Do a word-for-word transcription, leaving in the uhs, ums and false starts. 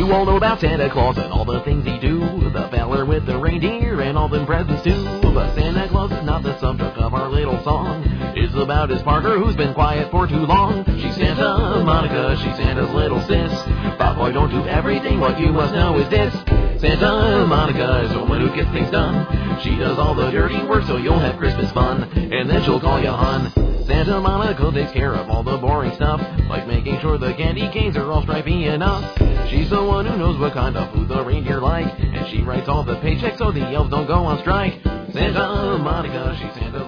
You all know about Santa Claus and all the things he do. The feller with the reindeer and all them presents too. But Santa Claus is not the subject of our little song. It's about his partner who's been quiet for too long. She's Santa Monica, she's Santa's little sis. But boy, don't do everything, what you must know is this. Santa Monica is the one who gets things done. She does all the dirty work so you'll have Christmas fun. And then she'll call you hon. Santa Monica takes care of all the boring stuff, like making sure the candy canes are all stripy enough. She's the one who knows what kind of food the reindeer like, and she writes all the paychecks so the elves don't go on strike. Santa Monica, she's Santa's